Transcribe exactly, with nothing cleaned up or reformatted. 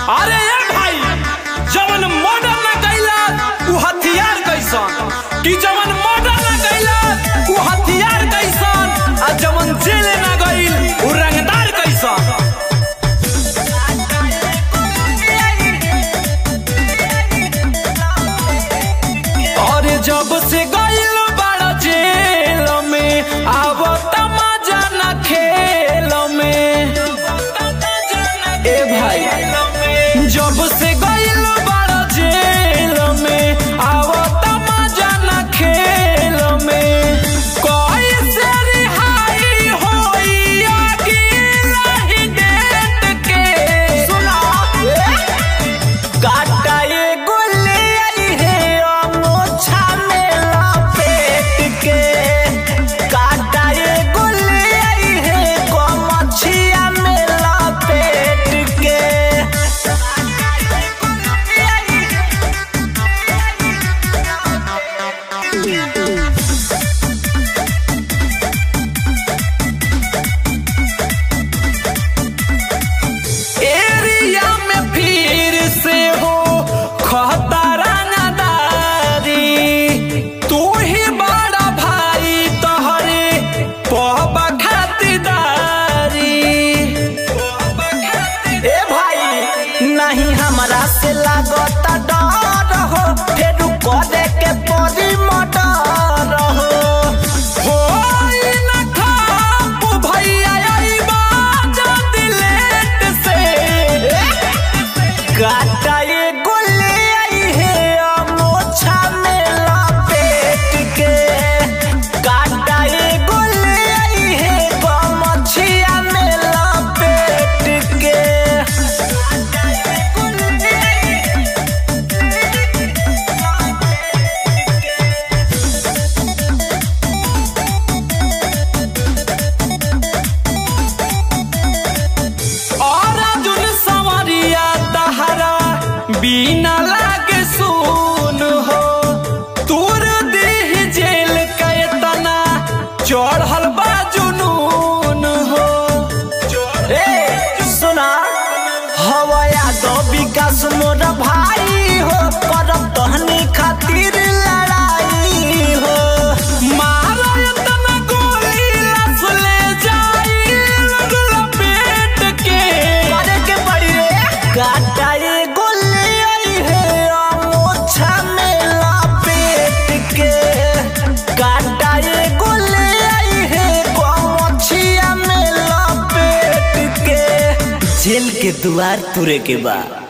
अरे ये भाई जवन मर्डर ना कैला उ हथियार कैसन कि जवन मर्डर ना कैला उ हथियार कैसन आ जवन जेल ना गइल उ रंगदार कैसन। अरे जब से गइल बड़ा जेल में अब मजा ना खेल में ए भाई जब से गइल बड़ा जेल में आवत मजा ना खेल में कैसे रिहाई होई अगला ही डेट के सुना काटा ये गोली आई है अमोछा में लपेट के काटा ये गोली आई है गमछिया में लपेट के। एरिया में फिर से हो खतरा नदारी तू ही बड़ा भाई तोहरे पहबा खातिरदारी ए भाई नहीं हमरा से लागता डर हो फिर करे के परी मर्डर हो होई ना खाप भैया आइबा जल्दी लेट से काटा ये गोली आई है अमोछा में लपेट के काटा ये गोली आई है गमछिया में लपेट के। और अर्जुन संवरिया तहरा बिना लागे सुन हो तूर देह जेल के तना चढ़ल बा जुनून हो। ए सुना हवया दो विकास मोर भाई हो करब तहनी खातिर लड़ाई हो मारो इतना गोली लस ले जाई लपेट के करे के पड़ी रे काटा ये गोली आई है अमोछा में लपेट के काटा ये गोली आई है गमछिया में लपेट के जेल के द्वार तुरे के बा।